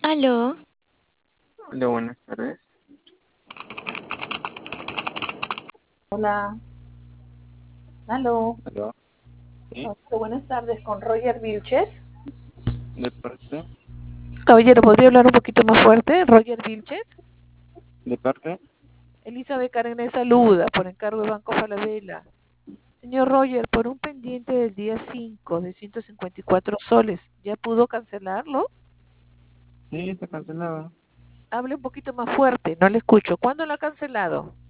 Aló, Hola, buenas tardes. Hola, aló. Aló, sí, Hola, buenas tardes con Roger Vilches. de parte, Caballero, ¿podría hablar un poquito más fuerte? Roger Vilches. de parte. Elizabeth Karen saluda por encargo de Banco Falabella. Señor Roger, por un pendiente del día 5 de 154 soles, ¿ya pudo cancelarlo? Sí, está cancelado. Hable un poquito más fuerte, no le escucho. ¿Cuándo lo ha cancelado?